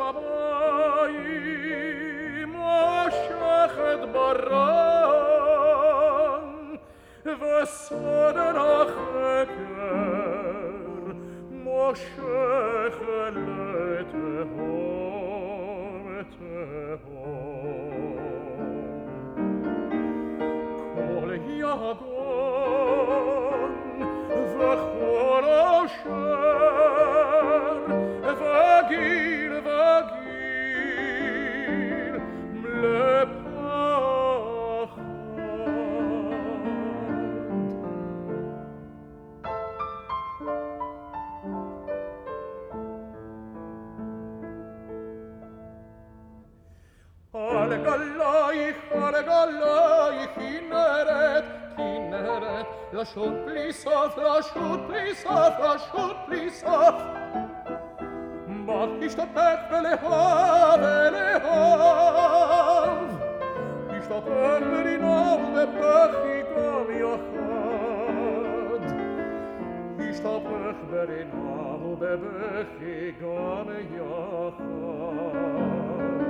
השמיים מושכת ברם וסודן החקר מושך לתהום כל יגון וכל אשר וגיל וגיל לפחד על גלייך כנרת, כנרת, לשוט בלי סוף, לשוט בלי סוף, לשוט בלי סוף. באת להשתפך ולאהוב, ולאהוב. להשתפך ולנעור ובכי גם יחד. להשתפך ולנעור ובכי גם יחד.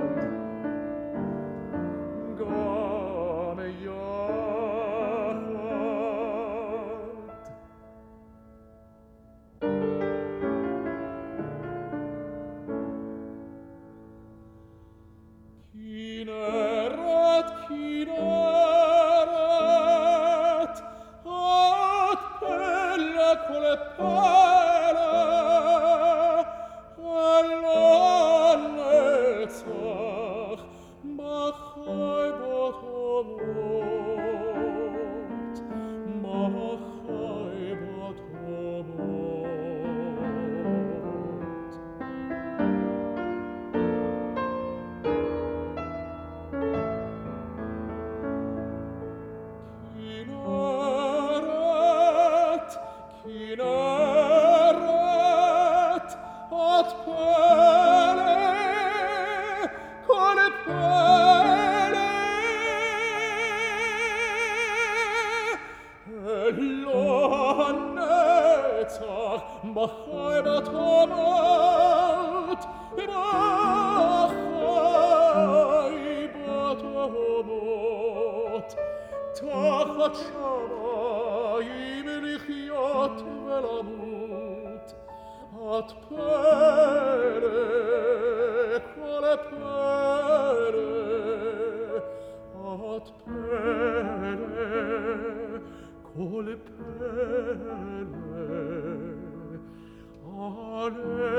גם יחד. כנרת, כנרת, את פלא כל פלא, על הנצח בחי בתומות, בחי בתומות. כנרת, כנרת, את פלא, כל פלא, אלוה הנצח בחי בתומות, בחי בתומות. תחת שמיים לחיות ולמות, את פלא, כל פלא, את פלא, כל פלא,